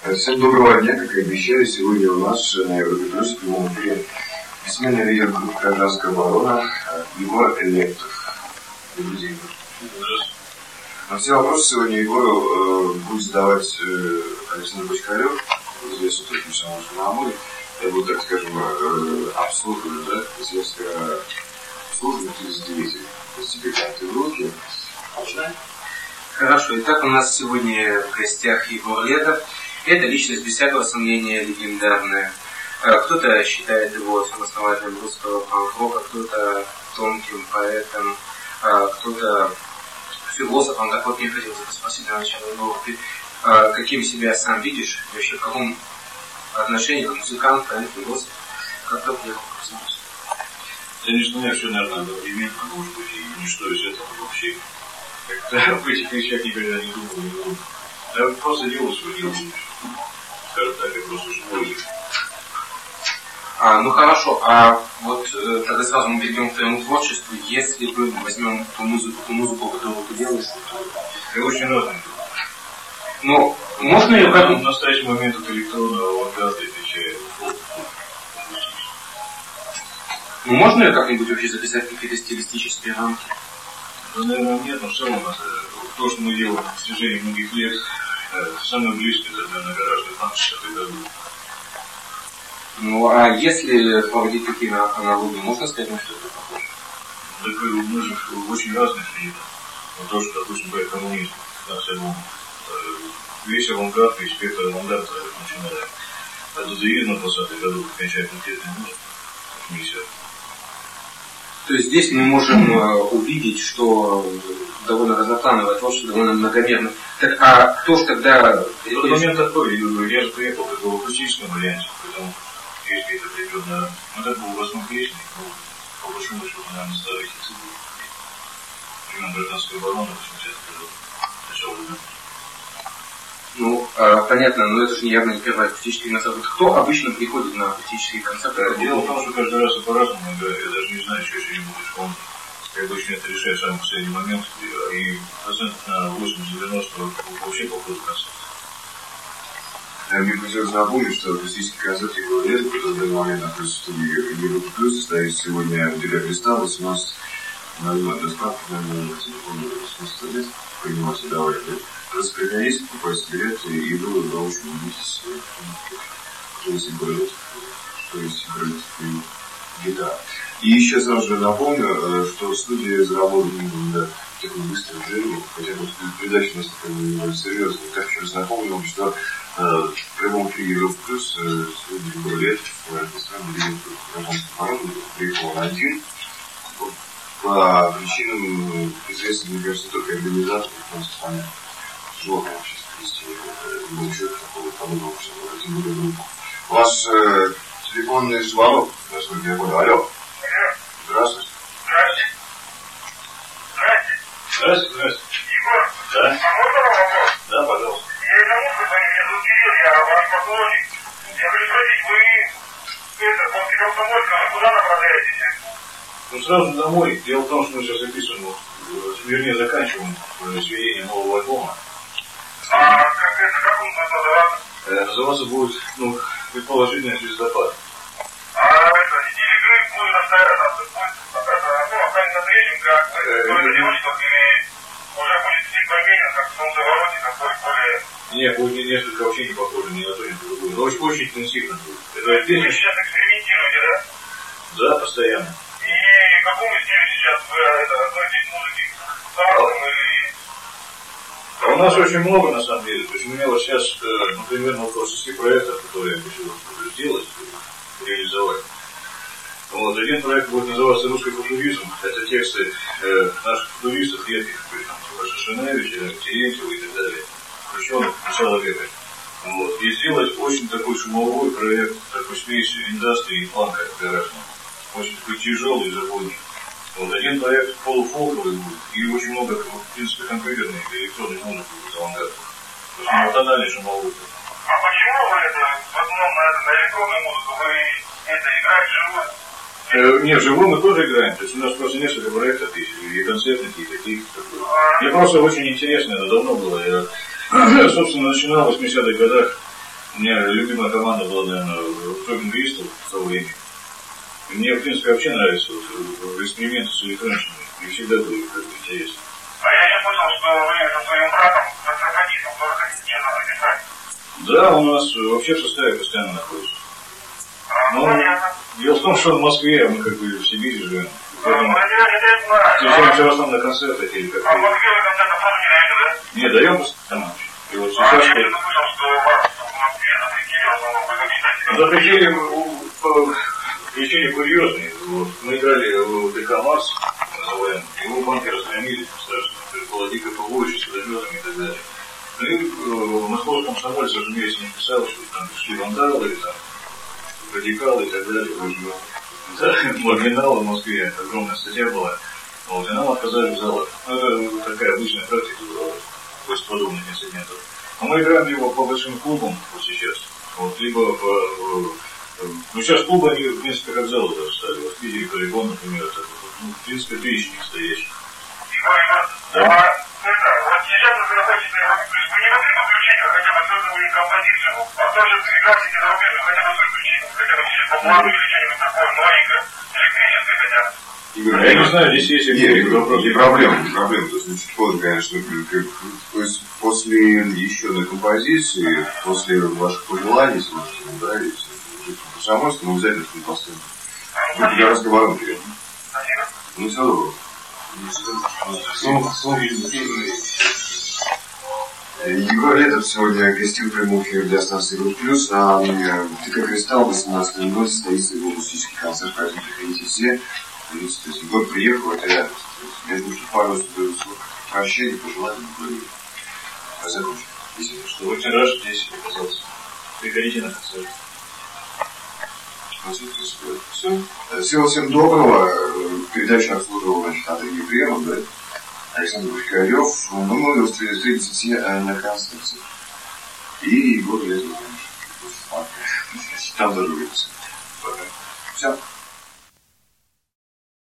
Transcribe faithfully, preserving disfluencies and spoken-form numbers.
Всем доброго дня, как и обещали, сегодня у нас на Европе Плюс в прямом эфире бессменный лидер группы «Гражданская оборона» Егор Лектов. Добрый день. На все вопросы сегодня Егору э, будет задавать э, Александр Бочкарев, известный только самому Черноморье. Я буду, так скажем, э, обслуживать, да, известно, обслуживать деятелей. То есть теперь карты в руки. Начинаем? Хорошо, итак, у нас сегодня в гостях Егор Летов. Это личность без всякого сомнения легендарная. Кто-то считает его основателем русского панк-рока, кто-то тонким поэтом, кто-то философом. Так вот, мне хотелось бы спросить на начало, Егор, ты каким себя сам видишь, вообще в каком отношении, как музыкант, поэт, философ, как ты приехал к космосу? Конечно, у меня все, наверное, одновременно, может быть, и ничто из этого вообще. Как-то об этих вещах никогда не думал, не думал. Я просто делал свое дело. Скажем так, я просто живой. А, ну хорошо, а вот э, тогда сразу мы перейдем к твоему творчеству. Если мы возьмем ту музыку, ту музыку, которую ты делаешь, то это очень разный. Ну, можно ее как... В настоящий момент от электронного авангарда отличает. Ну, можно ее как-нибудь вообще записать в какие-то стилистические рамки? Ну, наверное, нет, но в целом то, что мы делаем в течение многих лет, самое близкое, это, наверное, гаражный фанк шестидесятых годов. Ну, а если проводить такие аналогии, можно сказать, на что это похоже? Так мы же очень разные люди. Вот то, что, допустим, говорит коммунизм, весь авангард, весь спектр авангарда, начиная от дадеизма двадцатых годов, кончая конкретной музыкой. То есть здесь мы можем э, увидеть, что довольно разноплановое творчество, довольно многомерно. Так, а кто же тогда... Тот момент такой, я же приехал в таком акустическом варианте, поэтому есть какие-то определенные... Ну, это был в основном песни, но по большому счету, наверное, старые хиты были. Примерно «Гражданская оборона», восьмидесятых годов, начало года. Ну, э, понятно, но это же явно не первый акустический концерт. Кто обычно приходит на акустические концерты? Да, дело в том, что каждый раз и по-разному играю. Я даже не знаю, что еще не будет исполнить. Я обычно это решаю в самый последний момент. И процентов на восемьдесят-девяносто вообще по ходу концерта. Мне хотелось напомнить, что акустический концерт Егора Летова, который в данный момент находится в студии Европы Плюс, состоит сегодня в Деля Креста, восемнадцать ноль ноль. Доставка, наверное, телефон восемьдесят лет. Принимайте, давай. Распределись, покупайте билеты, и вы удовольствие убедитесь, кто есть Егор Летов, что есть Егор Летов и гитара. И еще сразу же напомню, что в студии заработали да, такой быстрый джерри, хотя бы передача у нас такая немного серьезная. Так еще раз напомню вам, что э, в прямом эфире Европы Плюс сегодня Егор Летов, бессменный директор «Гражданской обороны», приехал он один. По причинам известным, мне кажется, только организаторы, потому что понятно. Сложно вообще вести любой человек такого подобного, тем более группу. У вас э, телефонный звонок, насколько я понял. Алло. Здравствуйте. Здравствуйте. Здравствуйте. Здравствуйте, здравствуйте. Егор, да? А можно вопрос? Да, пожалуйста. Я это музыка, меня зовут Кирилл, я ваш поклонник. Я хочу спросить, вы это, после Комсомольска, куда направляетесь? Ну, сразу домой. Дело в том, что мы сейчас записываем, вот, вернее, заканчиваем сведение нового альбома. А как это, как он будет называться? Э, называться будет, ну, предположительно, «Звездопад». А это, стиль игры будет оставаться, будет, ну, останется прежним, как вы девочках, или уже будет стиль поменен, как в «Солнцевороте», какой более... Нет, будет несколько вообще не похоже ни на то, ни на другое. Но очень, очень интенсивно будет. Это Вы песня... сейчас экспериментируете, да? Да, постоянно. И к какому стилю сейчас вы это, относитесь к музыке? К старому или... А у нас очень много, на самом деле. То есть у меня вот сейчас, э, например, около шести проектов, которые я хочу сделать, реализовать. Вот, один проект будет называться «Русский футуризм». Это тексты э, наших футуристов, редких, например, Шишиневича, Терентьева и так далее. Причем начало века. Вот. И сделать очень такой шумовой проект, такой смесь индустрии и панка гаражного. Очень такой тяжелый, забойный. Вот один проект полуфолковый будет, и очень много, в принципе, компьютерной или электронной музыки будет авангард. То есть эмоциональный шумовой. А почему вы это, в основном на, на электронную музыку, вы это играете живую? Э, нет, живую мы тоже играем. То есть у нас просто несколько проектов есть, и концертных, и таких. Мне просто очень интересно, это давно было. Я, собственно, начинал в восьмидесятых годах У меня любимая команда была, наверное, Робин Бристол в то время. И мне, в принципе, вообще нравятся вот, эксперименты с электронщиной. И всегда были как бы интересны. А я не слышал, что вы со своим братом, саксофонистом, тоже хотите записать. Да, у нас вообще в составе постоянно находится. А, ну, понятно. Дело в том, что в Москве, а мы как бы в Сибири живем. Поэтому встречаемся в основном на концертах или как-то. А в Москве вы концертов тоже не даете, да? Не, даем постоянно. И вот А сейчас... я не слышал, что вас в Москве запретили, в основном вы записать. Запретили причине курьезные. Вот. Мы играли в ДК Марс, называем, его банки разгромили, страшно, было дико побоище с водометами и так далее. Ну и в московском комсомольце, разумеется, не писал, что там шли вандалы, там, радикалы и так далее. Да, маргиналы в Москве, огромная статья была. Вот, и нам отказали в залах. Ну, это такая обычная практика была после подобных инцидентов. Но мы играем либо по большим клубам вот сейчас, вот, либо по... Ну, сейчас клубы, они, в принципе, как залы даже стали. Вот в Питере полигон, например, это, ну, в принципе, тысячник стоящий. Егор, Егор, да? А, это, вот сейчас вы находитесь на Европе, то есть вы не могли бы включить хотя бы сольную композицию, а то же играете за рубеж, хотя бы соль включить, хотя бы через поплаву или что-нибудь такое новенькое, электрическое хотя бы. Игорь, а я не знаю, здесь есть нет, вопрос. Не проблема, не проблема. То есть, ну, чуть позже, конечно, как, то есть после еще одной композиции, после ваших пожеланий, собственно, да, и комсомольство, мы обязательно с ним поставим. Будет гораздо воронки. Ну, все добро. Егор Летов сегодня гостил в прямом эфире радиостанции «Рут Плюс», а ТК «Кристалл» восемнадцатого ноль состоится его акустический концерт, поэтому приходите все. То есть Егор приехал, это рядом. Я думаю, что пару прощений, пожеланий были. Закончим. Если что, очень рад, что здесь оказался. Приходите на концерт. Все. Всего всем доброго. Передачу обслуживал, значит, Андрей Ефремов, да? Александр Бушкарев. Ну, мы встретимся все на концерте. И Егор Летов, конечно. Там тоже выпуск. Все.